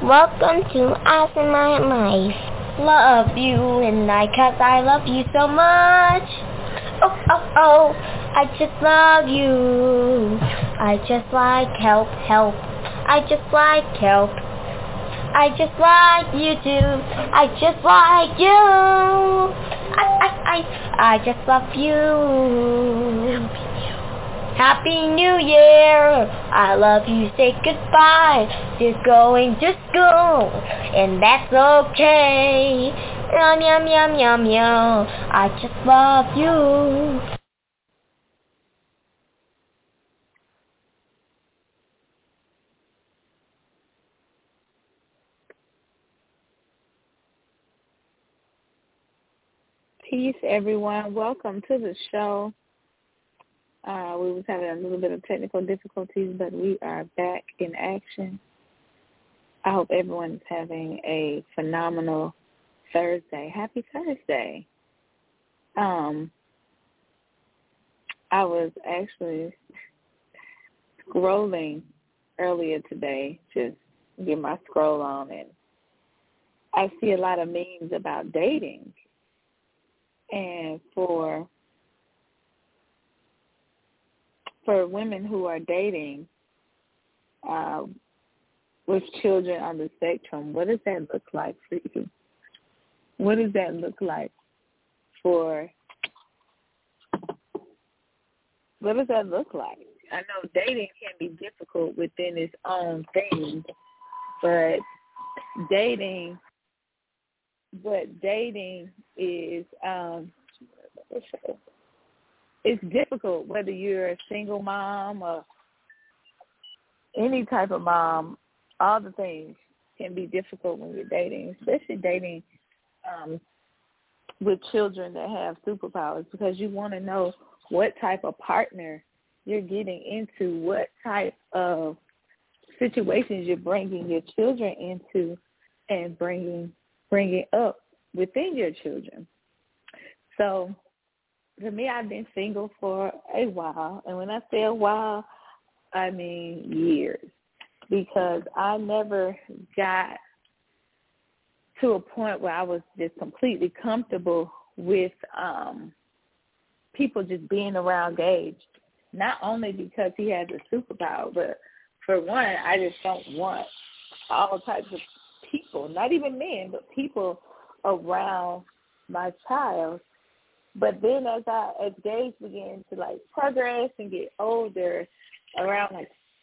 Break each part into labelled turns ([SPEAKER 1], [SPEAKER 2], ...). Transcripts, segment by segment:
[SPEAKER 1] Welcome to Us in My Life. Love you and I love you so much. Oh, oh, oh, I just love you. I just like help. I just like help. I just like you too. I just like you. I just love you. Happy New Year! I love you, say goodbye. Just going to school, and that's okay. Yum, yum, yum, yum, yum. I just love you.
[SPEAKER 2] Peace, everyone. Welcome to the show. We was having a little bit of technical difficulties, but we are back in action. I hope everyone's having a phenomenal Thursday. Happy Thursday. I was actually scrolling earlier today, just get my scroll on, and I see a lot of memes about dating. And for women who are dating with children on the spectrum, what does that look like for you? What does that look like what does that look like? I know dating can be difficult within its own thing, but dating is it's difficult whether you're a single mom or any type of mom. All the things can be difficult when you're dating, especially dating with children that have superpowers, because you want to know what type of partner you're getting into, what type of situations you're bringing your children into and bringing up within your children. So for me, I've been single for a while, and when I say a while, I mean years, because I never got to a point where I was just completely comfortable with people just being around Gage, not only because he has a superpower, but for one, I just don't want all types of people, not even men, but people around my child. But then as Gage began to progress and get older, around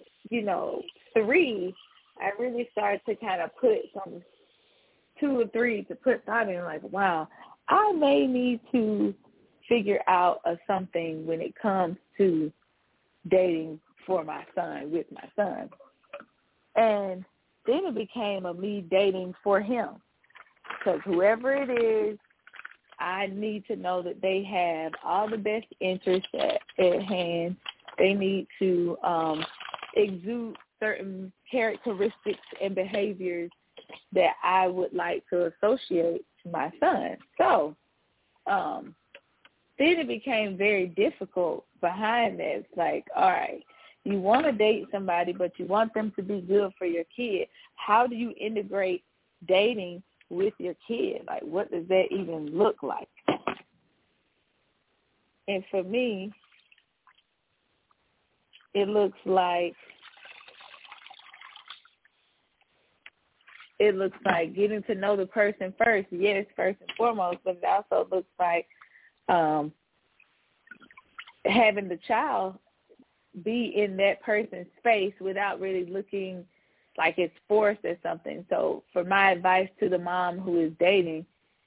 [SPEAKER 2] 3, I really started to kind of put some 2 or 3 to put thought in, wow, I may need to figure out something when it comes to dating for my son, with my son. And then it became me dating for him, because whoever it is, I need to know that they have all the best interests at hand. They need to exude certain characteristics and behaviors that I would like to associate to my son. So then it became very difficult behind that. It's all right, you want to date somebody, but you want them to be good for your kid. How do you integrate dating with your kid? What does that even look like? And for me, it looks like getting to know the person first, yes, first and foremost, but it also looks like having the child be in that person's space without really looking like it's forced or something. So for my advice to the mom who is dating,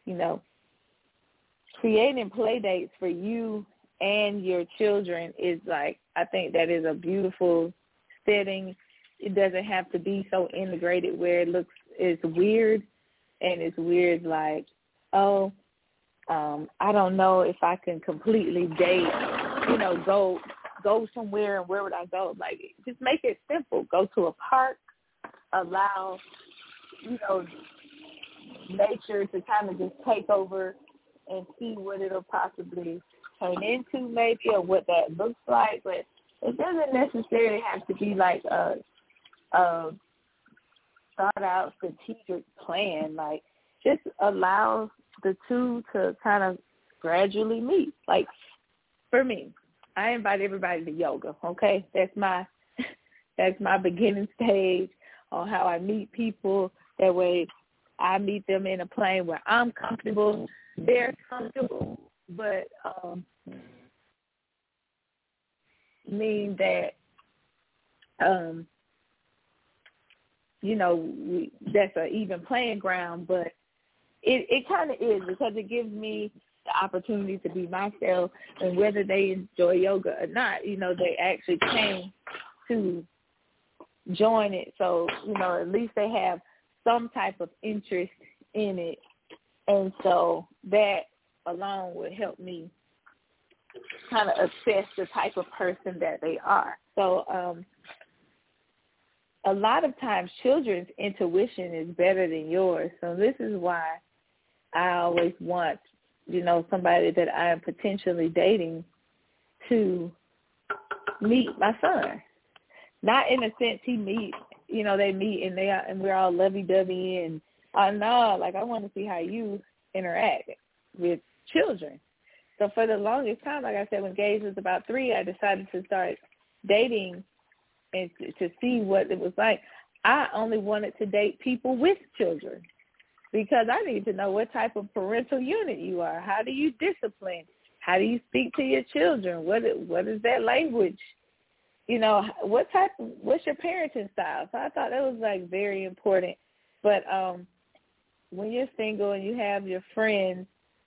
[SPEAKER 2] creating play dates for you and your children is I think that is a beautiful setting. It doesn't have to be so integrated where it's weird, and it's weird I don't know if I can completely date, go somewhere, and where would I go? Just make it simple. Go to a park, allow, nature to kind of just take over and see what it'll possibly turn into maybe, or what that looks like. But it doesn't necessarily have to be thought out strategic plan. Like, just allow the two to kind of gradually meet. Like, for me, I invite everybody to yoga, okay? That's my beginning stage on how I meet people. That way I meet them in a plane where I'm comfortable, they're comfortable, but mean that, that's an even playing ground, but it kind of is, because it gives me the opportunity to be myself, and whether they enjoy yoga or not, they actually came to join it. So, at least they have some type of interest in it. And so that alone would help me kind of assess the type of person that they are. So a lot of times children's intuition is better than yours. So this is why I always want, somebody that I am potentially dating to meet my son. Not in a sense they meet and we're all lovey-dovey and no, like I want to see how you interact with children. So for the longest time, like I said, when Gage was about 3, I decided to start dating and to see what it was like. I only wanted to date people with children because I need to know what type of parental unit you are. How do you discipline? How do you speak to your children? What is that language? What's your parenting style? So I thought that was like very important. But when you're single and you have your friends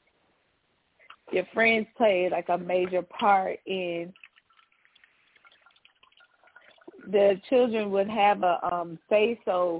[SPEAKER 2] play like a major part in the children would have a say so,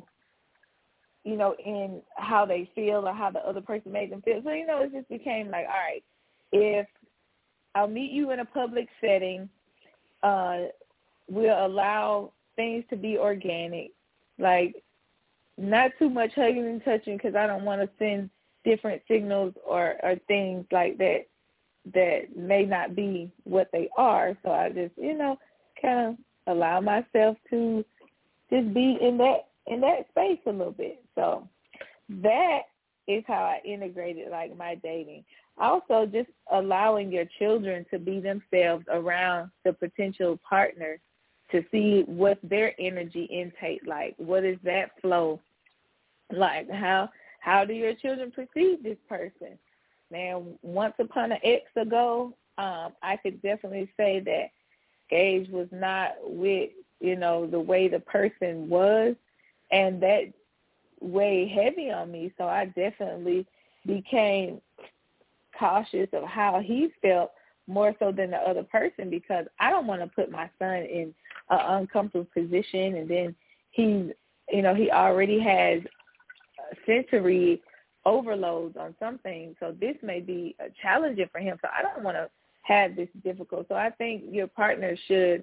[SPEAKER 2] in how they feel or how the other person made them feel. So, it just became like, all right, if I'll meet you in a public setting, we'll allow things to be organic, like not too much hugging and touching, because I don't want to send different signals or things like that may not be what they are. So I just, kind of allow myself to just be in that space a little bit. So that is how I integrated like my dating. Also, just allowing your children to be themselves around the potential partner to see what's their energy intake like. What is that flow like? How do your children perceive this person? Now, once upon an X ago, I could definitely say that Gage was not with, the way the person was, and that weighed heavy on me. So I definitely became cautious of how he felt more so than the other person, because I don't want to put my son in an uncomfortable position, and then he already has sensory overloads on some things. So this may be challenging for him. So I don't want to have this difficult. So I think your partner should,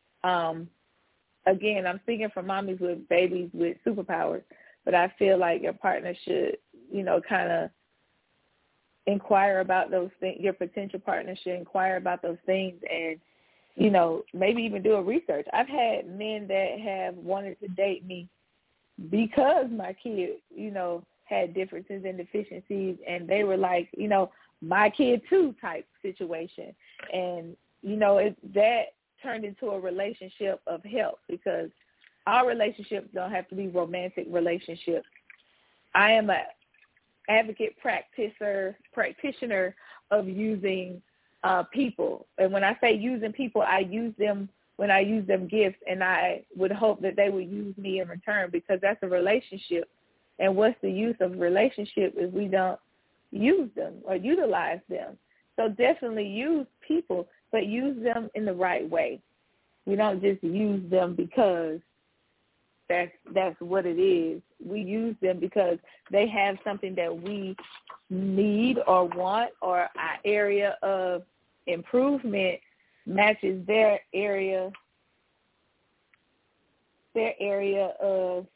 [SPEAKER 2] again, I'm speaking for mommies with babies with superpowers, but I feel like your partner should, kind of inquire about those things. Your potential partner should inquire about those things and, maybe even do a research. I've had men that have wanted to date me because my kid, had differences and deficiencies, and they were like, my kid too type situation. And, that turned into a relationship of help, because our relationships don't have to be romantic relationships. I am an advocate practitioner of using people. And when I say using people, I use them when I use them gifts, and I would hope that they would use me in return, because that's a relationship. And what's the use of a relationship if we don't use them or utilize them? So definitely use people, but use them in the right way. We don't just use them because that's what it is. We use them because they have something that we need or want, or our area of improvement matches their area of,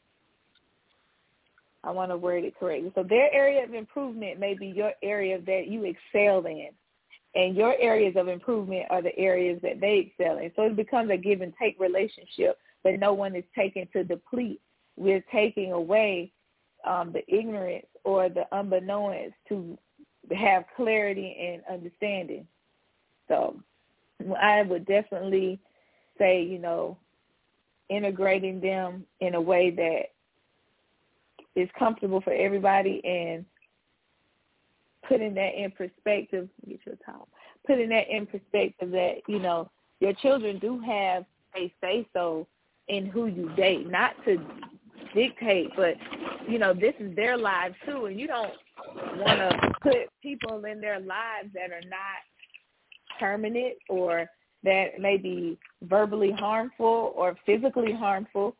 [SPEAKER 2] I want to word it correctly. So their area of improvement may be your area that you excel in, and your areas of improvement are the areas that they excel in. So it becomes a give and take relationship, but no one is taken to deplete we're taking away the ignorance or the unbeknownst to have clarity and understanding. So I would definitely say, integrating them in a way that is comfortable for everybody and putting that in perspective, putting that in perspective that, your children do have a say-so in who you date, not to dictate, but, this is their lives too, and you don't want to put people in their lives that are not permanent or that may be verbally harmful or physically harmful.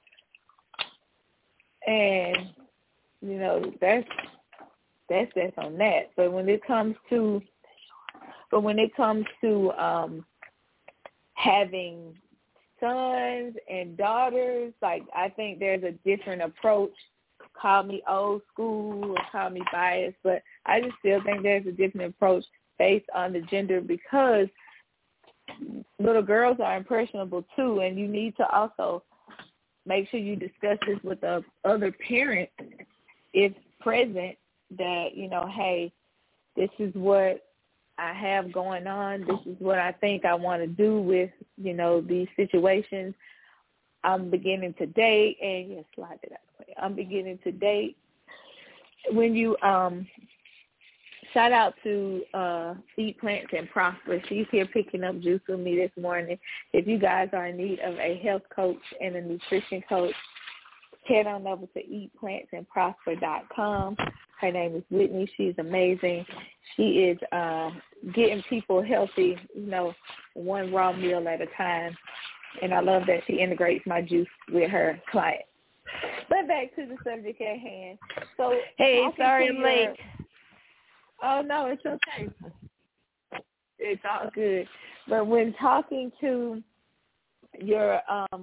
[SPEAKER 2] And, that's on that. But when it comes to having sons and daughters, like, I think there's a different approach. Call me old school or call me biased, but I just still think there's a different approach based on the gender, because little girls are impressionable too, and you need to also make sure you discuss this with the other parent, if present, that, hey, this is what I have going on. This is what I think I want to do with, these situations. I'm beginning to date, and yes, slide it out. I'm beginning to date. When you shout out to Eat Plants and Prosper. She's here picking up juice with me this morning. If you guys are in need of a health coach and a nutrition coach, head on over to eatplantsandprosper.com. Her name is Whitney. She's amazing. She is getting people healthy, one raw meal at a time. And I love that she integrates my juice with her clients. But back to the subject at hand. So,
[SPEAKER 1] hey, sorry I'm late.
[SPEAKER 2] Oh, no, it's okay. It's all good. But when talking to your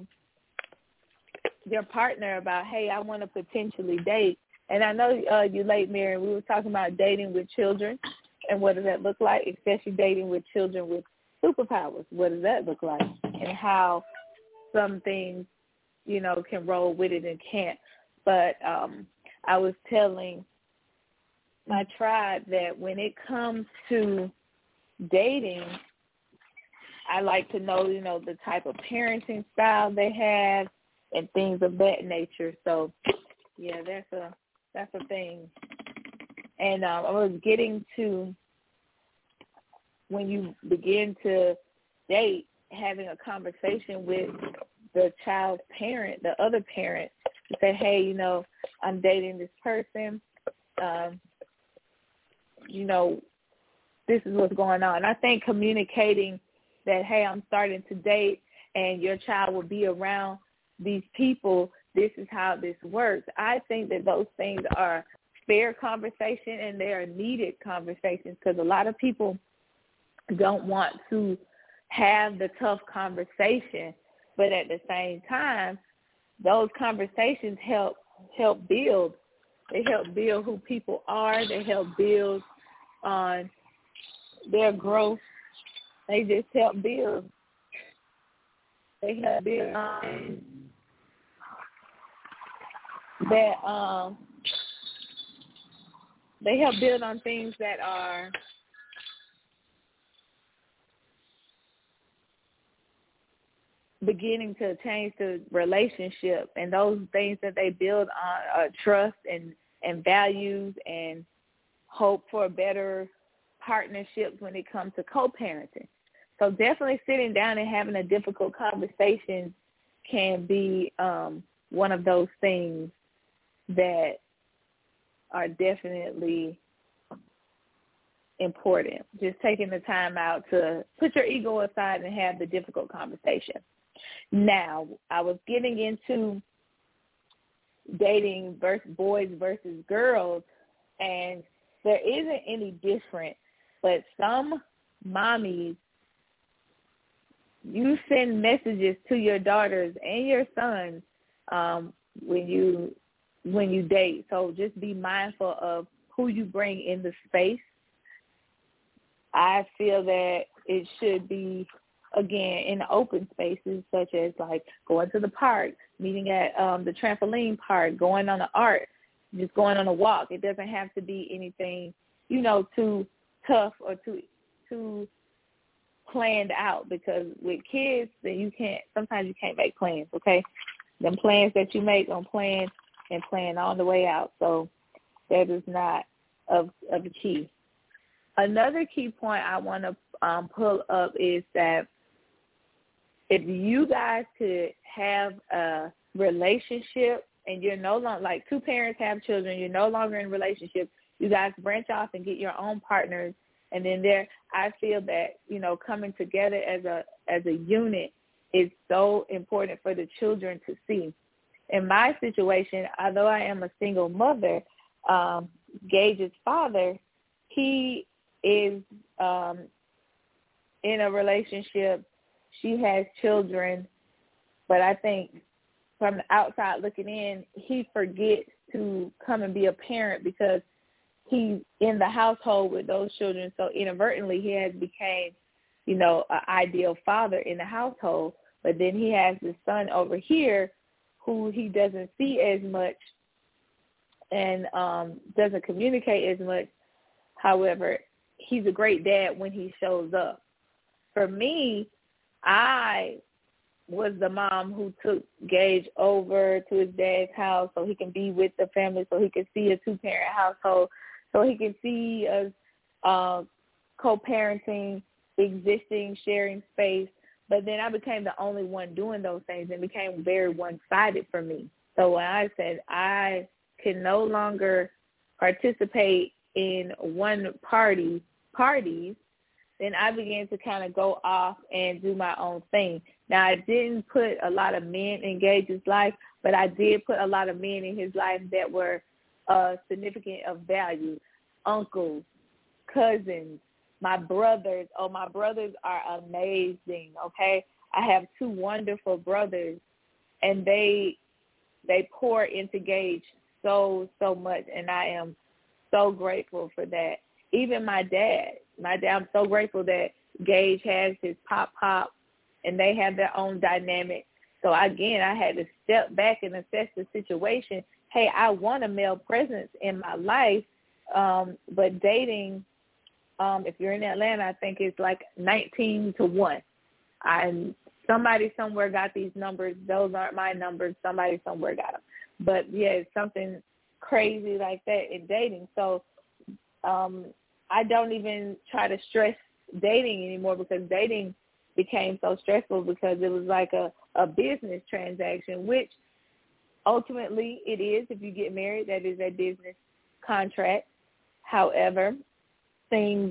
[SPEAKER 2] partner about, hey, I want to potentially date, and I know you late, Mary, we were talking about dating with children and what does that look like, especially dating with children with superpowers. What does that look like? And how some things, can roll with it and can't. But I was telling my tribe that when it comes to dating, I like to know, the type of parenting style they have and things of that nature. So, yeah, that's a thing. And I was getting to, when you begin to date, having a conversation with the child's parent, the other parent, to say, hey, I'm dating this person. This is what's going on. I think communicating that, hey, I'm starting to date and your child will be around these people, this is how this works. I think that those things are fair conversation and they are needed conversations, because a lot of people don't want to have the tough conversation, but at the same time, those conversations help build. They help build who people are. They help build on their growth. They just help build. They help build on that. They help build on things that are beginning to change the relationship, and those things that they build on are trust and values and hope for better partnerships when it comes to co-parenting. So definitely sitting down and having a difficult conversation can be one of those things that are definitely important. Just taking the time out to put your ego aside and have the difficult conversation. Now, I was getting into dating versus boys versus girls, and there isn't any different, but some mommies, you send messages to your daughters and your sons when you date. So just be mindful of who you bring in the space. I feel that it should be again, in the open spaces, such as like going to the park, meeting at the trampoline park, going on the art, just going on a walk. It doesn't have to be anything, too tough or too planned out, because with kids, then sometimes you can't make plans, okay? Them plans that you make on plan all the way out. So that is not of the key. Another key point I want to pull up is that if you guys could have a relationship and you're no longer, like two parents have children, you're no longer in a relationship, you guys branch off and get your own partners, and then I feel that, coming together as a unit is so important for the children to see. In my situation, although I am a single mother, Gage's father, he is in a relationship. She has children, but I think from the outside looking in, he forgets to come and be a parent because he's in the household with those children. So inadvertently, he has became, an ideal father in the household. But then he has this son over here who he doesn't see as much and doesn't communicate as much. However, he's a great dad when he shows up. For me, I was the mom who took Gage over to his dad's house so he can be with the family, so he can see a two-parent household, so he can see us co-parenting, existing, sharing space. But then I became the only one doing those things and became very one-sided for me. So when I said I can no longer participate in one parties, then I began to kind of go off and do my own thing. Now, I didn't put a lot of men in Gage's life, but I did put a lot of men in his life that were significant of value. Uncles, cousins, my brothers. Oh, my brothers are amazing, okay? I have two wonderful brothers, and they pour into Gage so much, and I am so grateful for that. Even my dad, I'm so grateful that Gage has his pop, and they have their own dynamic. So, again, I had to step back and assess the situation. Hey, I want a male presence in my life, but dating, if you're in Atlanta, I think it's like 19-1. Somebody somewhere got these numbers. Those aren't my numbers. Somebody somewhere got them. But, yeah, it's something crazy like that in dating. So, I don't even try to stress dating anymore because dating became so stressful because it was like a business transaction, which ultimately it is. If you get married, that is a business contract. However, things,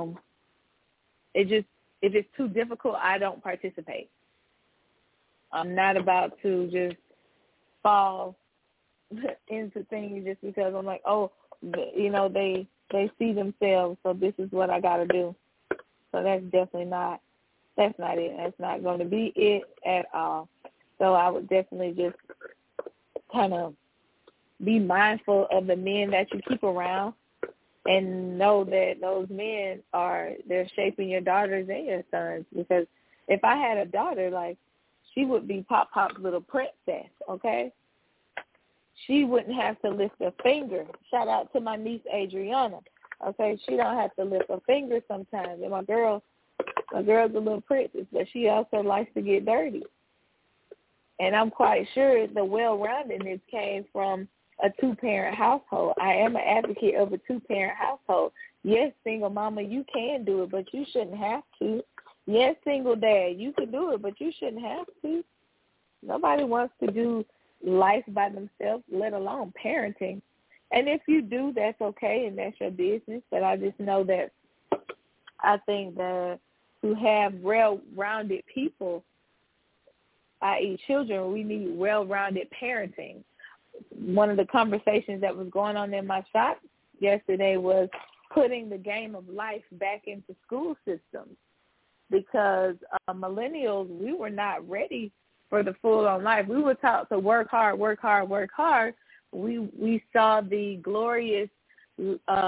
[SPEAKER 2] if it's too difficult, I don't participate. I'm not about to just fall into things just because I'm like, oh, they see themselves, so this is what I got to do. So that's not it. That's not going to be it at all. So I would definitely just kind of be mindful of the men that you keep around and know that those men they're shaping your daughters and your sons. Because if I had a daughter, like, she would be Pop's little princess, okay? She wouldn't have to lift a finger. Shout out to my niece, Adriana. Okay, she don't have to lift a finger sometimes. And my girl's a little princess, but she also likes to get dirty. And I'm quite sure the well-roundedness came from a two-parent household. I am an advocate of a two-parent household. Yes, single mama, you can do it, but you shouldn't have to. Yes, single dad, you can do it, but you shouldn't have to. Nobody wants to do life by themselves, let alone parenting. And if you do, that's okay, and that's your business. But I just know that I think that to have well-rounded people, i.e. children, we need well-rounded parenting. One of the conversations that was going on in my shop yesterday was putting the game of life back into school systems because millennials, we were not ready for the full-on life. We were taught to work hard, work hard, work hard. We saw the glorious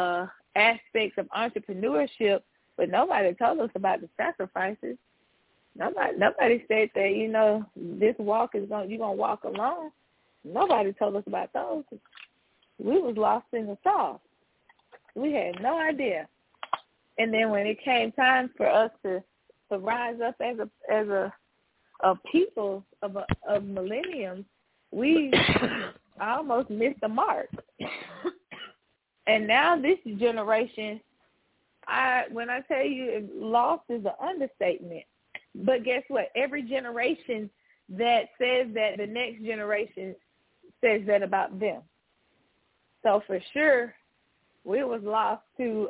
[SPEAKER 2] aspects of entrepreneurship, but nobody told us about the sacrifices. Nobody said that, this walk you're going to walk alone. Nobody told us about those. We was lost in the sauce. We had no idea. And then when it came time for us to rise up as a people of millenniums, we almost missed the mark. And now this generation, when I tell you lost is an understatement. But guess what? Every generation that says that, the next generation says that about them. So for sure, we was lost to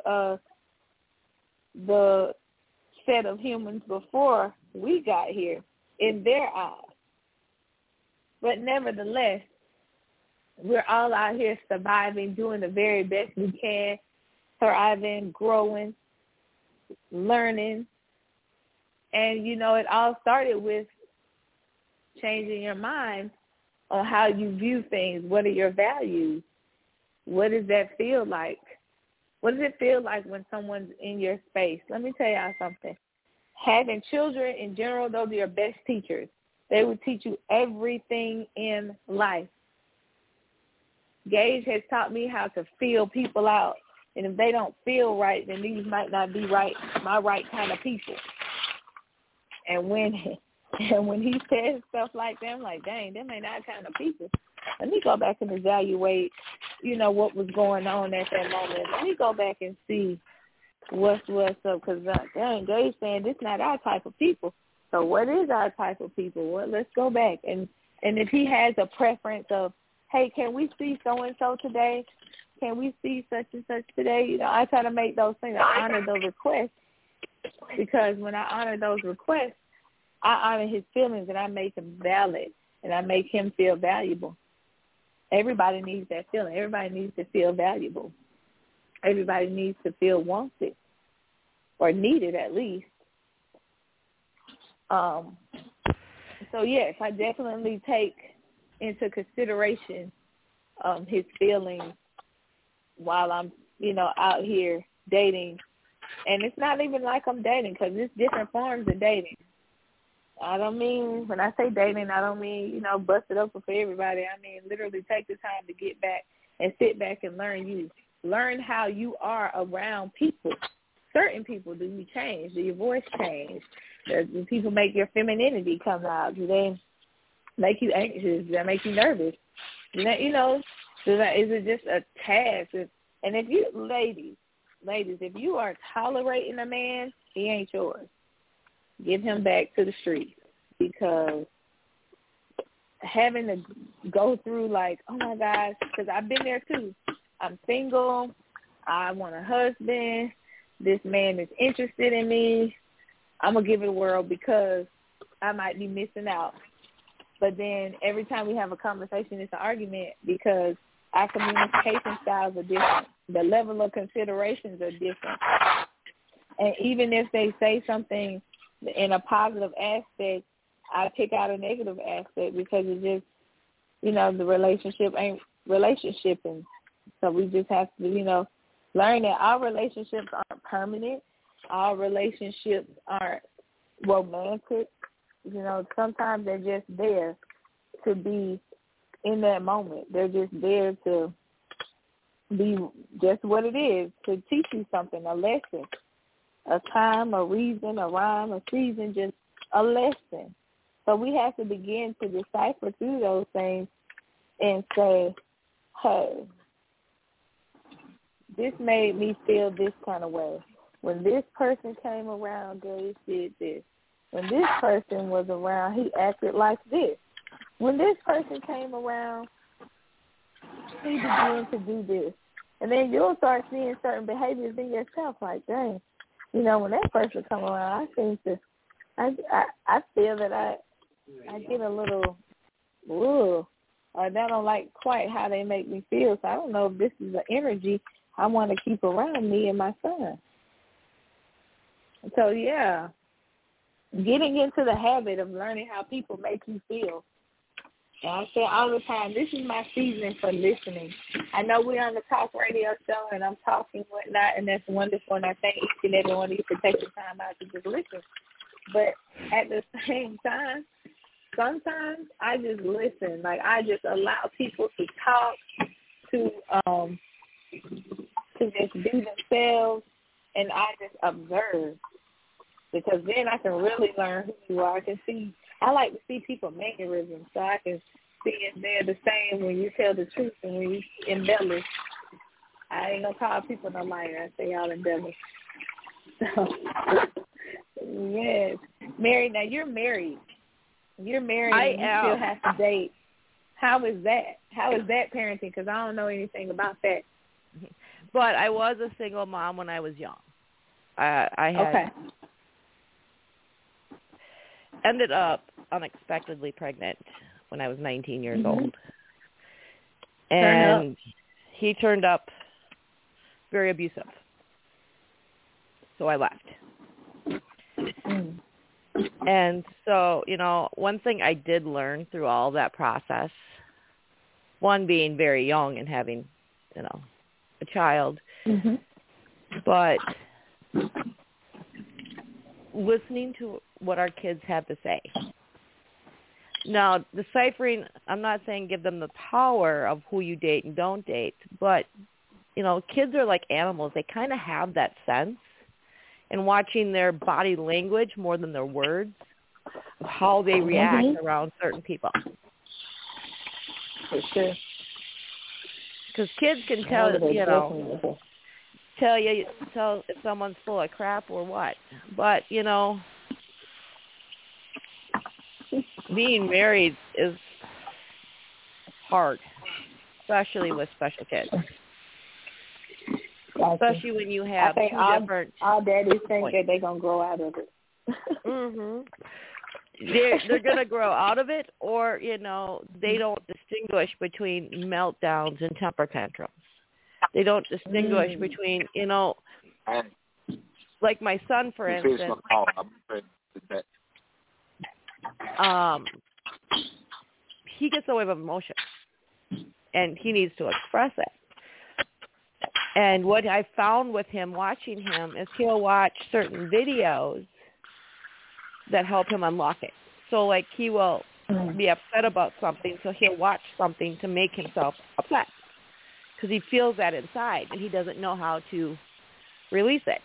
[SPEAKER 2] the set of humans before we got here in their eyes. But nevertheless, we're all out here surviving, doing the very best we can, thriving, growing, learning. And, it all started with changing your mind on how you view things. What are your values? What does that feel like? What does it feel like when someone's in your space? Let me tell y'all something. Having children in general, those are your best teachers. They will teach you everything in life. Gage has taught me how to feel people out. And if they don't feel right, then these might not be my right kind of people. And when he says stuff like that, I'm like, dang, them ain't our kind of people. Let me go back and evaluate, what was going on at that moment. Let me go back and see what's up. Because, dang, Gage saying this not our type of people. So what is our type of people? Well, let's go back. And if he has a preference of, hey, can we see so-and-so today? Can we see such and such today? I try to make those things. I honor those requests, because when I honor those requests, I honor his feelings and I make them valid and I make him feel valuable. Everybody needs that feeling. Everybody needs to feel valuable. Everybody needs to feel wanted or needed at least. So, yes, I definitely take into consideration his feelings while I'm, out here dating. And it's not even like I'm dating, because it's different forms of dating. I don't mean, when I say dating, I don't mean, bust it open for everybody. I mean, literally take the time to get back and sit back and learn you. Learn how you are around people. Certain people, do you change? Do your voice change? Do people make your femininity come out? Do they make you anxious? Do they make you nervous? Is it just a task? And if you, ladies, if you are tolerating a man, he ain't yours. Give him back to the streets, because having to go through like, oh, my gosh, because I've been there too. I'm single. I want a husband. This man is interested in me. I'm going to give it a whirl because I might be missing out. But then every time we have a conversation, it's an argument, because our communication styles are different. The level of considerations are different. And even if they say something in a positive aspect, I pick out a negative aspect, because it just, the relationship ain't relationshiping. So we just have to, learn that our relationships aren't permanent. Our relationships aren't romantic. Sometimes they're just there to be in that moment. They're just there to be just what it is, to teach you something, a lesson. A time, a reason, a rhyme, a season, just a lesson. So we have to begin to decipher through those things and say, hey, this made me feel this kind of way. When this person came around, Gage did this. When this person was around, he acted like this. When this person came around, he began to do this. And then you'll start seeing certain behaviors in yourself, like, dang, when that person come around, I feel that I get a little, or I don't like quite how they make me feel. So I don't know if this is the energy I want to keep around me and my son. So, yeah, getting into the habit of learning how people make you feel. And I say all the time, this is my season for listening. I know we're on the talk radio show and I'm talking whatnot, and that's wonderful, and I thank each and every one of you for taking time out to just listen. But at the same time, sometimes I just listen. Like, I just allow people to talk, to just be themselves, and I just observe, because then I can really learn who you are. I like to see people mannerisms, so I can see if they're the same when you tell the truth and when you embellish. I ain't gonna call people no liar. I say y'all embellish. So, yes. Mary, now you're married. You're married and you still have to date. How is that? How is that parenting? Because I don't know anything about that.
[SPEAKER 3] But I was a single mom when I was young. I had ended up unexpectedly pregnant when I was 19 years old. And he turned up very abusive. So I left. And so, one thing I did learn through all that process, one being very young and having, a child, but listening to what our kids have to say. Now, deciphering, I'm not saying give them the power of who you date and don't date, but, kids are like animals. They kind of have that sense, and watching their body language more than their words of how they react around certain people.
[SPEAKER 2] For sure.
[SPEAKER 3] Because kids can tell, tell if someone's full of crap or what. But, being married is hard, especially with special kids. Especially when you have two different...
[SPEAKER 2] All daddies think that they're going to grow out of it.
[SPEAKER 3] They're going to grow out of it, or, they don't distinguish between meltdowns and temper tantrums. They don't distinguish between, like my son, for instance, he gets away with emotion, and he needs to express it. And what I found with him, watching him, is he'll watch certain videos that help him unlock it. So, like, he will be upset about something, so he'll watch something to make himself upset because he feels that inside, and he doesn't know how to release it.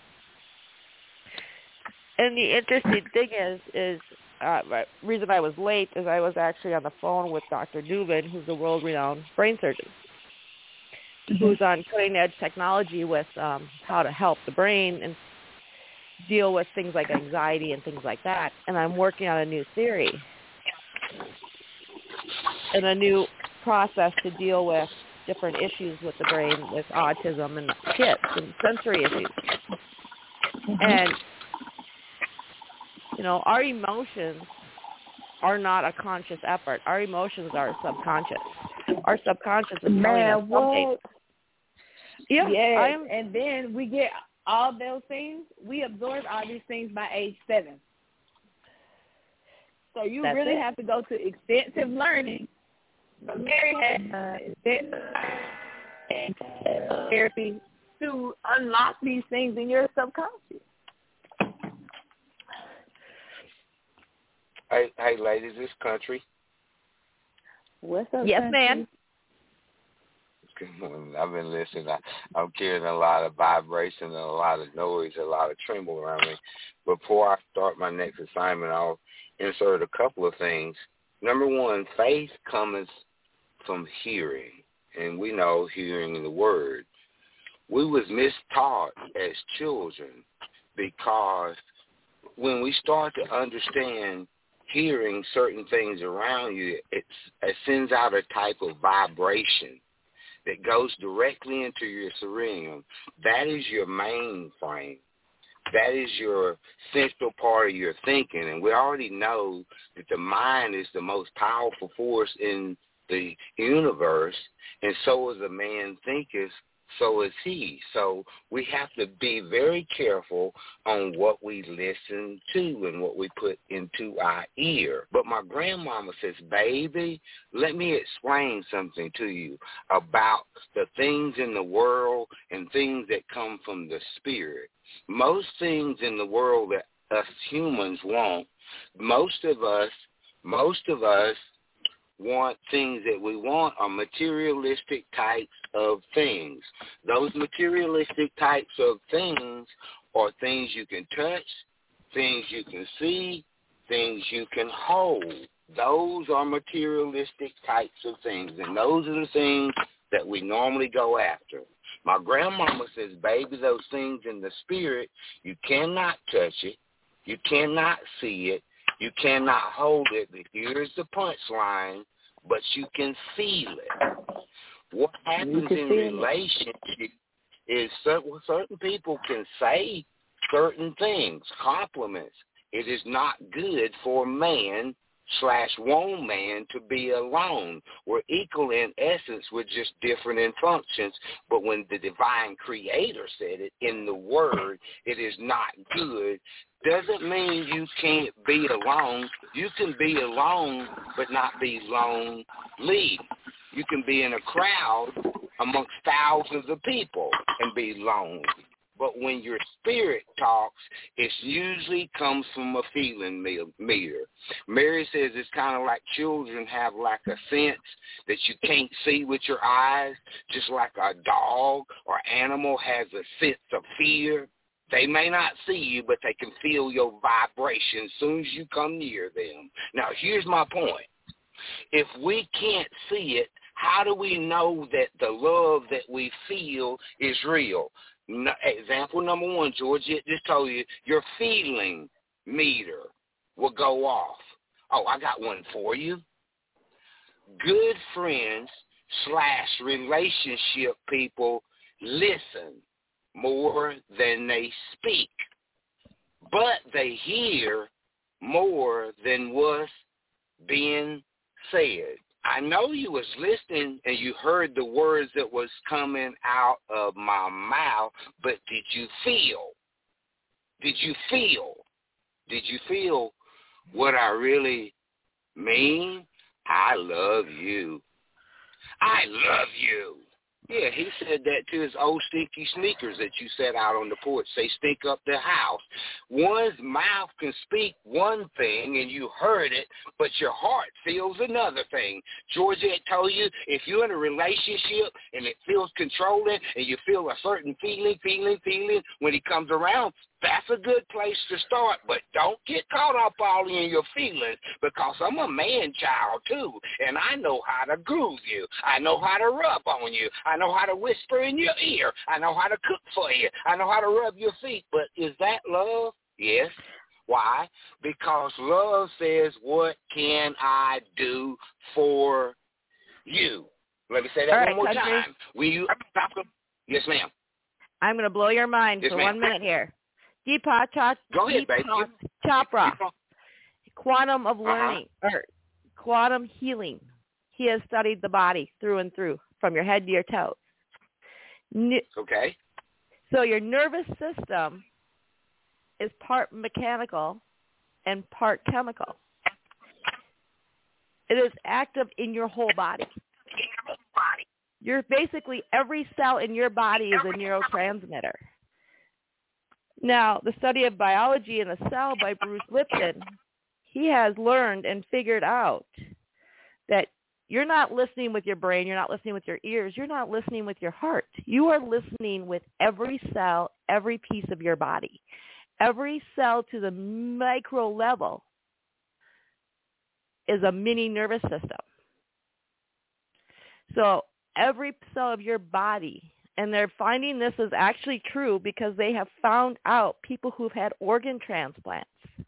[SPEAKER 3] And the interesting thing is the reason I was late is I was actually on the phone with Dr. Dubin, who's a world-renowned brain surgeon, who's on cutting-edge technology with how to help the brain and deal with things like anxiety and things like that. And I'm working on a new theory and a new process to deal with different issues with the brain, with autism and kids and sensory issues. And, our emotions are not a conscious effort. Our emotions are subconscious. Our subconscious is telling us something. Yeah,
[SPEAKER 2] yes. And then we get all those things. We absorb all these things by age 7. So you really have to go to extensive learning. Mary had extensive therapy to unlock these things in your subconscious.
[SPEAKER 4] Hey, ladies, this country.
[SPEAKER 2] What's up,
[SPEAKER 3] yes,
[SPEAKER 2] country?
[SPEAKER 3] man.
[SPEAKER 4] I've been listening. I'm carrying a lot of vibration and a lot of noise, a lot of tremble around me. Before I start my next assignment, I'll insert a couple of things. Number one, faith comes from hearing, and we know hearing in the word. We was mistaught as children because when we start to understand hearing certain things around you, it sends out a type of vibration that goes directly into your cerebrum. That is your mainframe. That is your central part of your thinking. And we already know that the mind is the most powerful force in the universe, and so is a man thinketh, so is he. So we have to be very careful on what we listen to and what we put into our ear. But my grandmama says, baby, let me explain something to you about the things in the world and things that come from the spirit. Most things in the world that us humans want. Most of us want things that we want are materialistic types of things. Those materialistic types of things are things you can touch, things you can see, things you can hold. Those are materialistic types of things, and those are the things that we normally go after. My grandmama says, baby, those things in the spirit, you cannot touch it, you cannot see it, you cannot hold it. Here's the punchline, but you can feel it. What happens in relationship is certain people can say certain things, compliments. It is not good for man/woman to be alone. We're equal in essence, we're just different in functions. But when the divine creator said it in the word, it is not good, doesn't mean you can't be alone. You can be alone but not be lonely. You can be in a crowd amongst thousands of people and be lonely. But when your spirit talks, it usually comes from a feeling meter. Mary says it's kind of like children have like a sense that you can't see with your eyes, just like a dog or animal has a sense of fear. They may not see you, but they can feel your vibration as soon as you come near them. Now, here's my point. If we can't see it, how do we know that the love that we feel is real? Example number one, Georgia just told you, your feeling meter will go off. Oh, I got one for you. Good friends/relationship people listen more than they speak, but they hear more than what's being said. I know you was listening and you heard the words that was coming out of my mouth, but did you feel? Did you feel? Did you feel what I really mean? I love you. I love you. Yeah, he said that to his old stinky sneakers that you set out on the porch. They stink up the house. One's mouth can speak one thing and you heard it, but your heart feels another thing. Georgette told you if you're in a relationship and it feels controlling and you feel a certain feeling when he comes around, that's a good place to start, but don't get caught up all in your feelings because I'm a man-child too, and I know how to groove you. I know how to rub on you. I know how to whisper in your ear. I know how to cook for you. I know how to rub your feet, but is that love? Yes. Why? Because love says, what can I do for you? Let me say that one more time. Will you stop? Yes, ma'am.
[SPEAKER 3] I'm going to blow your mind for 1 minute here. Deepak Chopra, quantum of learning, or quantum healing. He has studied the body through and through, from your head to your toes.
[SPEAKER 4] Okay.
[SPEAKER 3] So your nervous system is part mechanical and part chemical. It is active in your whole body. You're basically, every cell in your body is a neurotransmitter. Now, the study of biology in the cell by Bruce Lipton, he has learned and figured out that you're not listening with your brain, you're not listening with your ears, you're not listening with your heart. You are listening with every cell, every piece of your body. Every cell to the micro level is a mini nervous system. So every cell of your body, and they're finding this is actually true because they have found out people who've had organ transplants.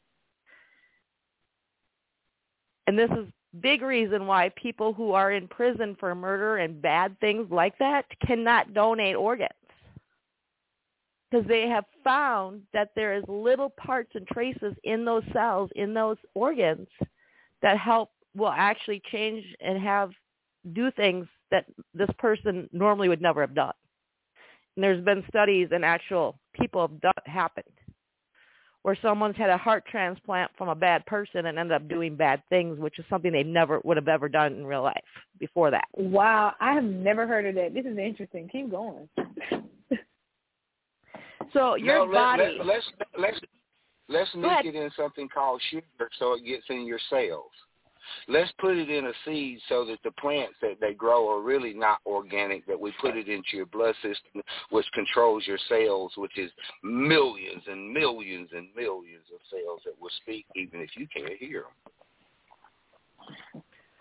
[SPEAKER 3] And this is big reason why people who are in prison for murder and bad things like that cannot donate organs. Because they have found that there is little parts and traces in those cells, in those organs, that will actually change and do things that this person normally would never have done. And there's been studies and actual people have happened where someone's had a heart transplant from a bad person and ended up doing bad things, which is something they never would have ever done in real life before that.
[SPEAKER 2] Wow, I have never heard of that. This is interesting. Keep going.
[SPEAKER 3] So your body.
[SPEAKER 4] Let's mix it in something called sugar so it gets in your cells. Let's put it in a seed so that the plants that they grow are really not organic, that we put it into your blood system, which controls your cells, which is millions and millions and millions of cells that will speak even if you can't hear them.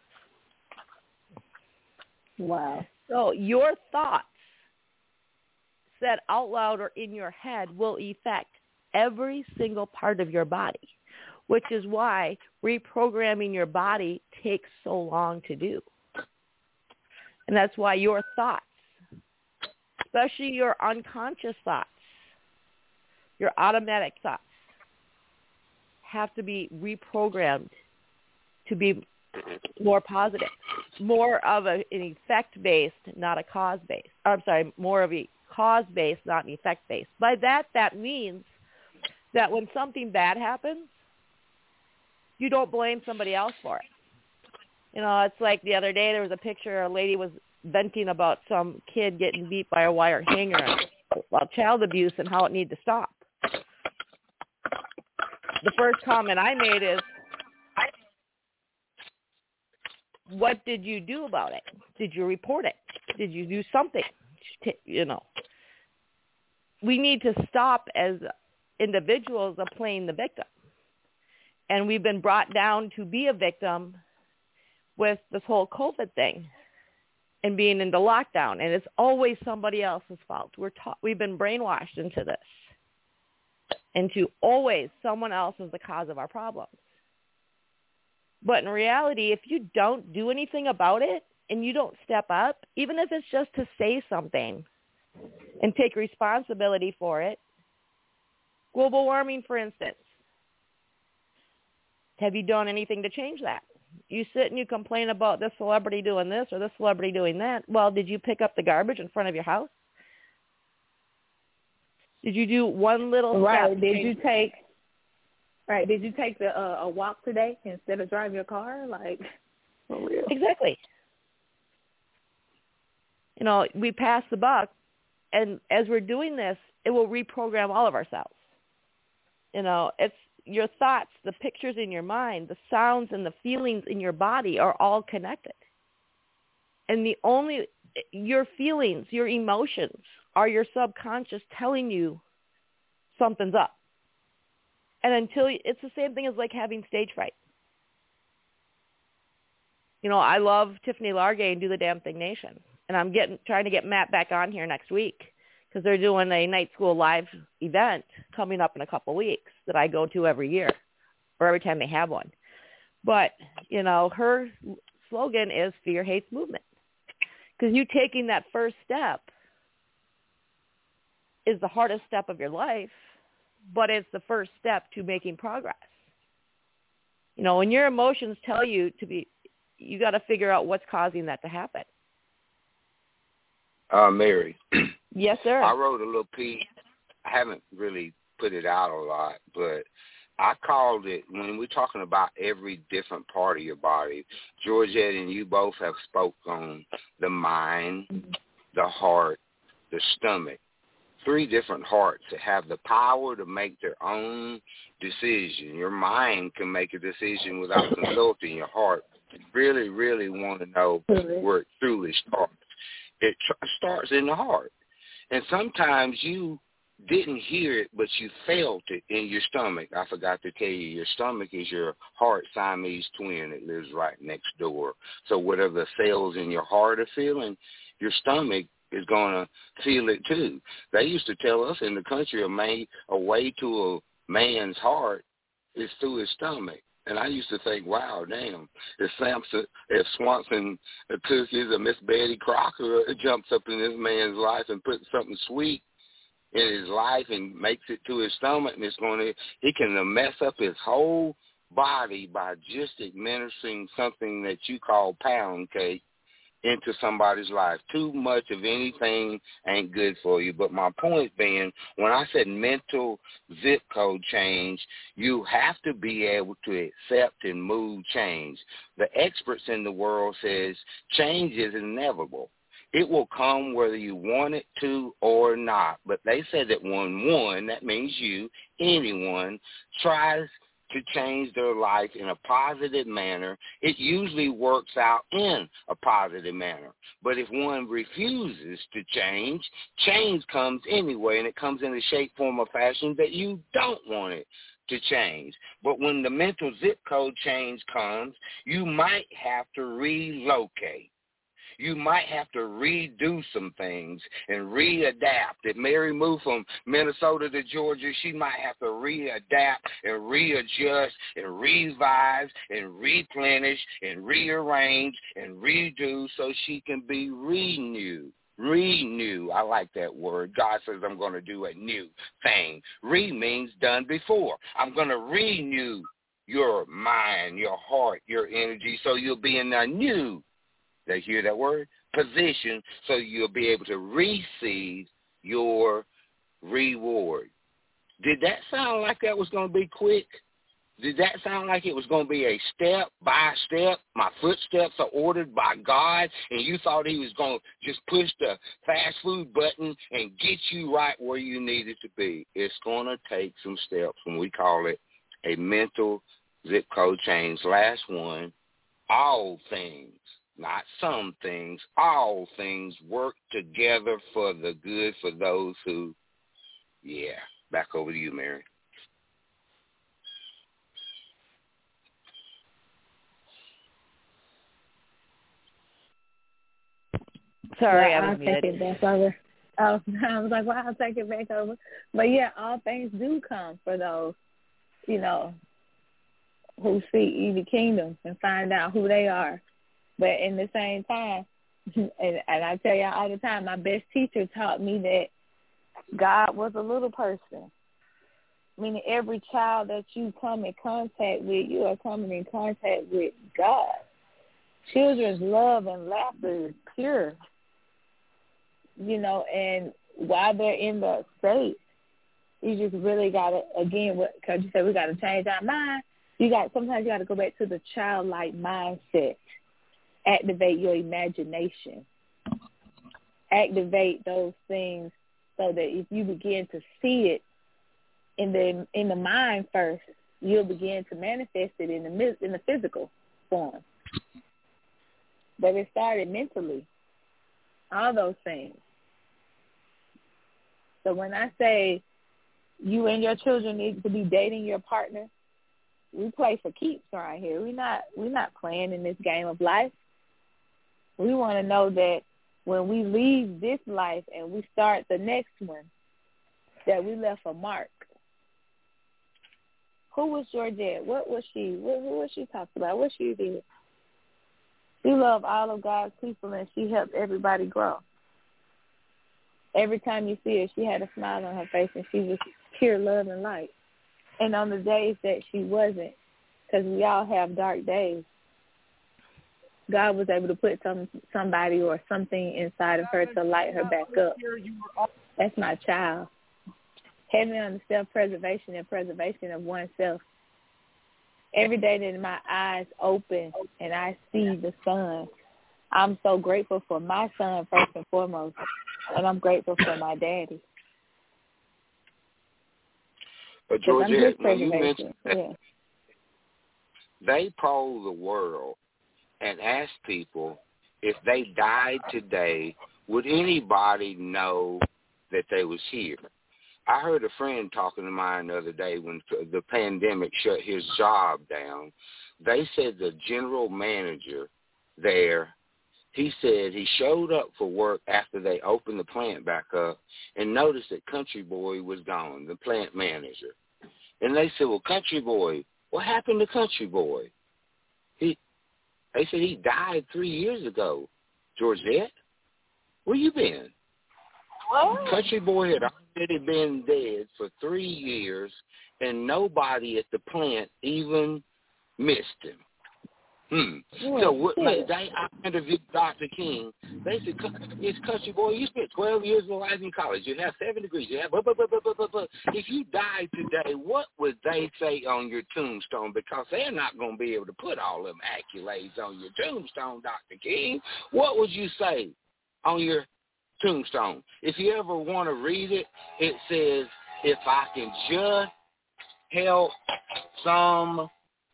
[SPEAKER 2] Wow.
[SPEAKER 3] So your thoughts said out loud or in your head will affect every single part of your body, which is why reprogramming your body takes so long to do. And that's why your thoughts, especially your unconscious thoughts, your automatic thoughts, have to be reprogrammed to be more positive, more of an effect-based, not a cause-based. More of a cause-based, not an effect-based. By that means that when something bad happens, you don't blame somebody else for it. You know, it's like the other day there was a picture, a lady was venting about some kid getting beat by a wire hanger about child abuse and how it needed to stop. The first comment I made is, what did you do about it? Did you report it? Did you do something? You know, we need to stop as individuals of playing the victim. And we've been brought down to be a victim with this whole COVID thing and being into lockdown. And it's always somebody else's fault. We've been brainwashed into this, into always someone else is the cause of our problems. But in reality, if you don't do anything about it and you don't step up, even if it's just to say something and take responsibility for it, global warming, for instance, have you done anything to change that? You sit and you complain about this celebrity doing this or this celebrity doing that. Well, did you pick up the garbage in front of your house? Did you do one little step?
[SPEAKER 2] Did you take a walk today instead of driving your car? Like, for real.
[SPEAKER 3] Exactly. You know, we pass the buck, and as we're doing this, it will reprogram all of ourselves. You know, it's your thoughts, the pictures in your mind, the sounds and the feelings in your body are all connected. And your feelings, your emotions are your subconscious telling you something's up. And it's the same thing as like having stage fright. You know, I love Tiffany Largay and Do the Damn Thing Nation. And I'm trying to get Matt back on here next week because they're doing a night school live event coming up in a couple weeks that I go to every year or every time they have one. But, you know, her slogan is Fear Hates Movement. Because you taking that first step is the hardest step of your life, but it's the first step to making progress. You know, when your emotions tell you you got to figure out what's causing that to happen.
[SPEAKER 4] Mary.
[SPEAKER 3] Yes, sir.
[SPEAKER 4] I wrote a little piece. I haven't really put it out a lot, but I called it, when we're talking about every different part of your body, Georgette and you both have spoke on the mind, the heart, the stomach. 3 different hearts that have the power to make their own decision. Your mind can make a decision without consulting your heart. You really, really want to know where it truly starts. It starts in the heart. And sometimes you didn't hear it, but you felt it in your stomach. I forgot to tell you, your stomach is your heart Siamese twin. It lives right next door. So whatever the cells in your heart are feeling, your stomach is going to feel it too. They used to tell us in the country a way to a man's heart is through his stomach. And I used to think, wow, damn, if Swanson Cookies or Miss Betty Crocker jumps up in this man's life and puts something sweet in his life and makes it to his stomach, and he can mess up his whole body by just administering something that you call pound cake into somebody's life. Too much of anything ain't good for you. But my point being, when I said mental zip code change, you have to be able to accept and move change. The experts in the world says change is inevitable. It will come whether you want it to or not. But they said that when one, that means you, anyone, tries to change their life in a positive manner, it usually works out in a positive manner. But if one refuses to change, change comes anyway, and it comes in a shape, form, or fashion that you don't want it to change. But when the mental zip code change comes, you might have to relocate. You might have to redo some things and readapt. If Mary moved from Minnesota to Georgia, she might have to readapt and readjust and revise and replenish and rearrange and redo so she can be renewed. Renew. I like that word. God says I'm going to do a new thing. Re means done before. I'm going to renew your mind, your heart, your energy so you'll be in a new, they hear that word, position, so you'll be able to receive your reward. Did that sound like that was going to be quick? Did that sound like it was going to be a step by step? My footsteps are ordered by God, and you thought he was going to just push the fast food button and get you right where you needed to be. It's going to take some steps, and we call it a mental zip code change. Last one, all things. Not some things, all things work together for the good for those who, back over to you, Mary.
[SPEAKER 3] Sorry,
[SPEAKER 2] I'll
[SPEAKER 3] I was muted.
[SPEAKER 2] take it back over. Oh, I was like, well, I'll take it back over. But, yeah, all things do come for those, who seek ye the kingdom and find out who they are. But in the same time, and I tell y'all all the time, my best teacher taught me that God was a little person. Meaning every child that you come in contact with, you are coming in contact with God. Children's love and laughter is pure. And while they're in that state, you just really got to, again, because you said we got to change our mind, sometimes you got to go back to the childlike mindset. Activate your imagination. Activate those things so that if you begin to see it in the mind first, you'll begin to manifest it in the physical form. But it started mentally. All those things. So when I say you and your children need to be dating your partner, we play for keeps around here. We're not playing in this game of life. We want to know that when we leave this life and we start the next one, that we left a mark. Who was Georgette? What was she? Who was she talking about? What she did? She loved all of God's people, and she helped everybody grow. Every time you see her, she had a smile on her face, and she was pure love and light. And on the days that she wasn't, because we all have dark days, God was able to put somebody or something inside of her to light her back up. That's my child. Heavy on the self-preservation and preservation of oneself. Every day that my eyes open and I see the sun, I'm so grateful for my son first and foremost, and I'm grateful for my daddy.
[SPEAKER 4] But Georgette, when you mentioned that, they poll the world and ask people if they died today, would anybody know that they was here? I heard a friend talking to mine the other day when the pandemic shut his job down. They said the general manager there, he said he showed up for work after they opened the plant back up and noticed that Country Boy was gone, the plant manager. And they said, well, Country Boy, what happened to Country Boy? They said he died 3 years ago. Georgette, where you been? What? Country Boy had already been dead for 3 years, and nobody at the plant even missed him. I interviewed Dr. King. They said, it's Country Boy, you spent 12 years of your life in college. You have 7 degrees. You have If you died today, what would they say on your tombstone? Because they're not going to be able to put all them accolades on your tombstone, Dr. King. What would you say? on your tombstone. If you ever want to read it, it says, if I can just help somebody.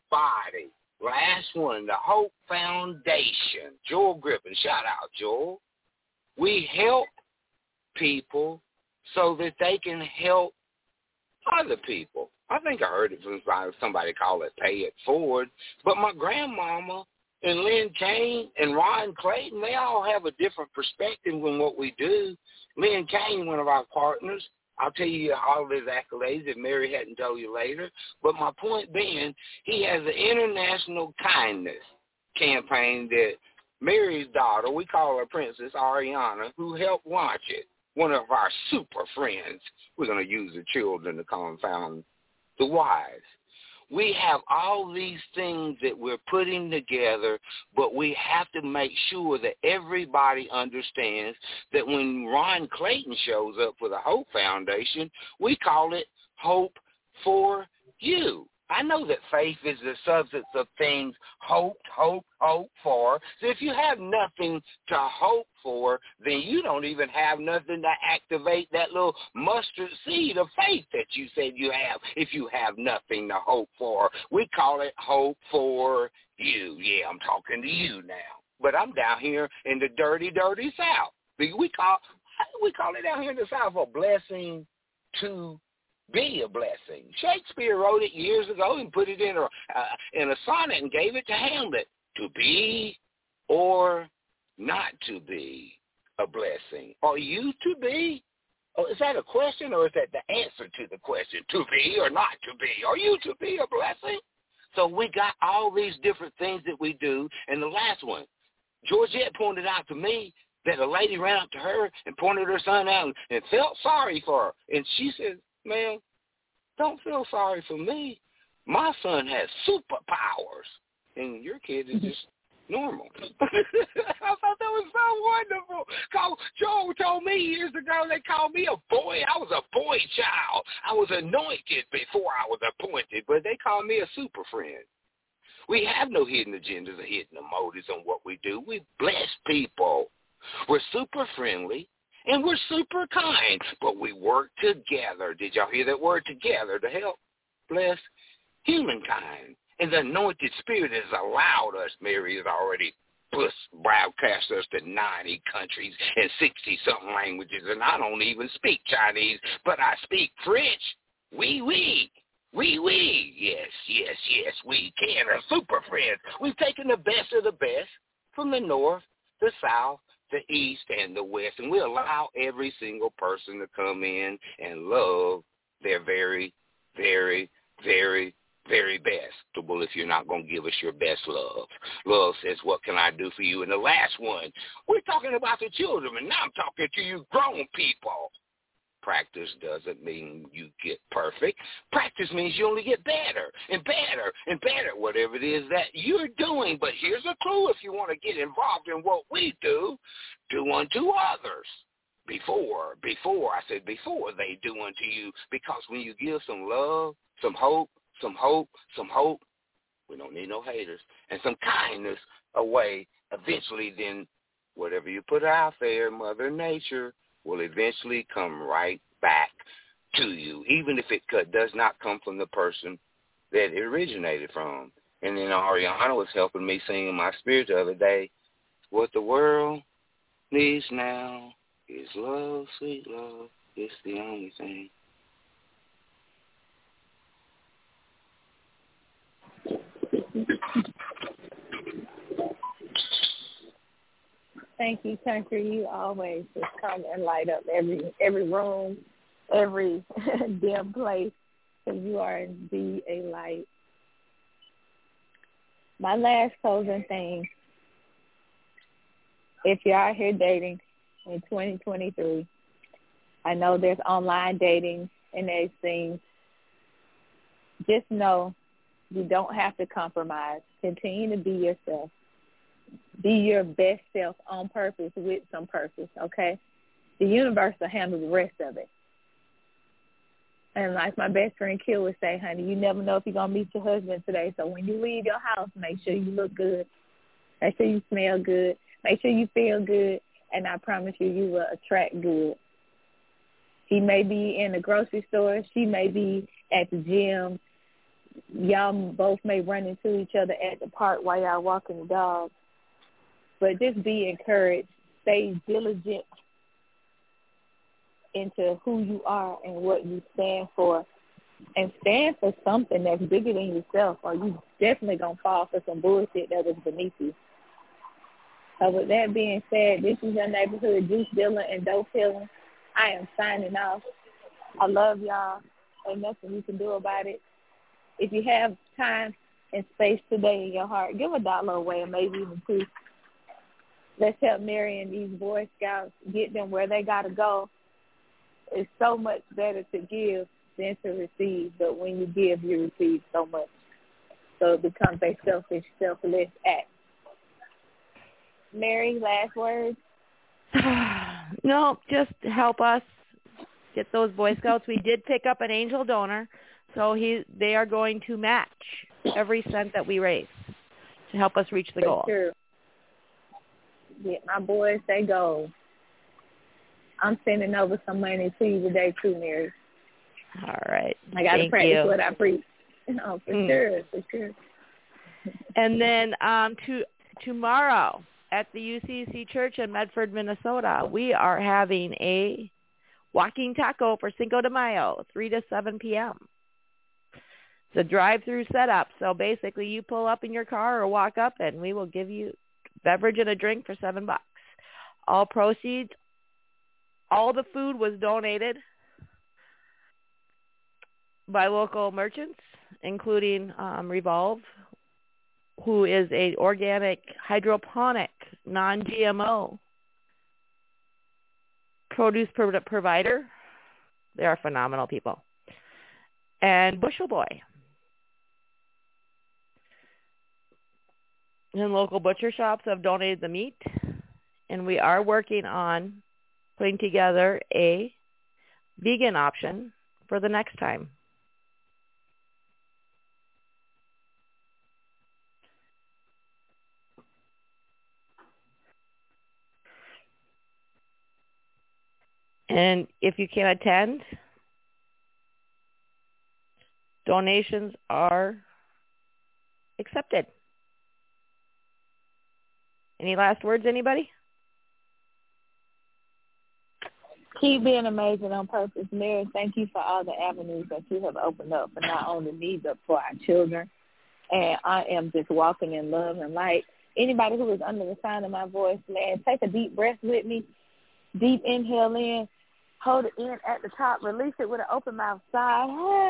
[SPEAKER 4] Last one, the Hope Foundation. Joel Griffin. Shout out, Joel. We help people so that they can help other people. I think I heard it from somebody call it pay it forward. But my grandmama and Lynn Kane and Ron Clayton, they all have a different perspective on what we do. Lynn Kane, one of our partners, I'll tell you all of his accolades if Mary hadn't told you later. But my point being, he has an international kindness campaign that Mary's daughter, we call her Princess Ariana, who helped launch it, one of our super friends. We're going to use the children to confound the wise. We have all these things that we're putting together, but we have to make sure that everybody understands that when Ron Clayton shows up for the Hope Foundation, we call it Hope for You. I know that faith is the substance of things hoped for. So if you have nothing to hope for, then you don't even have nothing to activate that little mustard seed of faith that you said you have if you have nothing to hope for. We call it Hope for You. Yeah, I'm talking to you now. But I'm down here in the dirty, dirty South. We call it down here in the South a blessing to be a blessing. Shakespeare wrote it years ago and put it in a sonnet and gave it to Hamlet. To be or not to be a blessing. Are you to be? Oh, is that a question or is that the answer to the question? To be or not to be? Are you to be a blessing? So we got all these different things that we do. And the last one, Georgette pointed out to me that a lady ran up to her and pointed her son out and felt sorry for her. And she said, man, don't feel sorry for me. My son has superpowers, and your kid is just normal. I thought that was so wonderful. Joe told me years ago they called me a boy. I was a boy child. I was anointed before I was appointed, but they called me a super friend. We have no hidden agendas or hidden motives on what we do. We bless people. We're super friendly. And we're super kind, but we work together. Did y'all hear that word, together, to help bless humankind? And the anointed spirit has allowed us, Mary has already broadcast us to 90 countries and 60-something languages, and I don't even speak Chinese, but I speak French. Oui. Yes, we can. Are super friends. We've taken the best of the best from the north, the south, the east, and the west, and we allow every single person to come in and love their very, very, very, very best. Well, if you're not going to give us your best love. Love says, what can I do for you? And the last one, we're talking about the children, and now I'm talking to you grown people. Practice doesn't mean you get perfect. Practice means you only get better and better and better at whatever it is that you're doing. But here's a clue if you want to get involved in what we do unto others. Before they do unto you. Because when you give some love, some hope, we don't need no haters, and some kindness away, eventually then whatever you put out there, Mother Nature will eventually come right back to you, even if it does not come from the person that it originated from. And then Ariana was helping me sing in my spirit the other day, what the world needs now is love, sweet love. It's the only thing.
[SPEAKER 2] Thank you, country. You always just come and light up every room, every dim place, because you are indeed a light. My last closing thing, if you're out here dating in 2023, I know there's online dating and there's things. Just know you don't have to compromise. Continue to be yourself. Be your best self on purpose with some purpose, okay? The universe will handle the rest of it. And like my best friend Kill would say, honey, you never know if you're going to meet your husband today. So when you leave your house, make sure you look good. Make sure you smell good. Make sure you feel good. and I promise you, you will attract good. He may be in the grocery store. She may be at the gym. Y'all both may run into each other at the park while y'all walking the dog. But just be encouraged. Stay diligent into who you are and what you stand for. And stand for something that's bigger than yourself, or you definitely going to fall for some bullshit that was beneath you. So with that being said, this is your neighborhood juice dealer and dope dealer. I am signing off. I love y'all. Ain't nothing you can do about it. If you have time and space today in your heart, give $1 away, or maybe even $2. Let's help Mary and these Boy Scouts get them where they got to go. It's so much better to give than to receive, but when you give, you receive so much. So it becomes a selfish, selfless act. Mary, last words?
[SPEAKER 3] No, just help us get those Boy Scouts. We did pick up an angel donor, so they are going to match every cent that we raise to help us reach the goal.
[SPEAKER 2] Sure. Get my boys, they go. I'm sending over some money to you today too, Mary.
[SPEAKER 3] All right.
[SPEAKER 2] I got to practice what I preach. Oh, for sure.
[SPEAKER 3] And then tomorrow at the UCC Church in Medford, Minnesota, we are having a walking taco for Cinco de Mayo, 3 to 7 p.m. It's a drive-through setup. So basically you pull up in your car or walk up, and we will give you beverage and a drink for $7. All proceeds, all the food was donated by local merchants, including Revolve, who is a organic, hydroponic, non-GMO produce provider. They are phenomenal people. And Bushel Boy. And local butcher shops have donated the meat. And we are working on putting together a vegan option for the next time. And if you can attend, donations are accepted. Any last words, anybody?
[SPEAKER 2] Keep being amazing on purpose. Mary, thank you for all the avenues that you have opened up for not only me, but for our children. And I am just walking in love and light. Anybody who is under the sound of my voice, man, take a deep breath with me. Deep inhale in. Hold it in at the top. Release it with an open mouth sigh.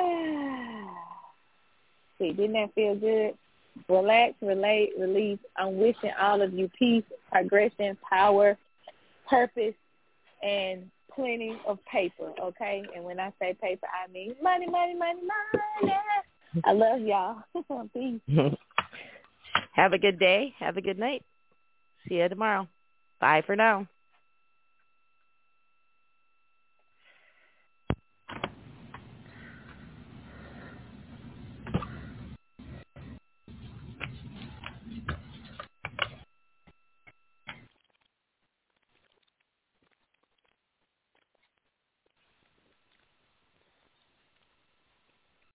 [SPEAKER 2] See, didn't that feel good? Relax, relate, release. I'm wishing all of you peace, progression, power, purpose, and plenty of paper, okay? And when I say paper, I mean money, money, money, money. I love y'all. Peace.
[SPEAKER 3] Have a good day. Have a good night. See you tomorrow. Bye for now.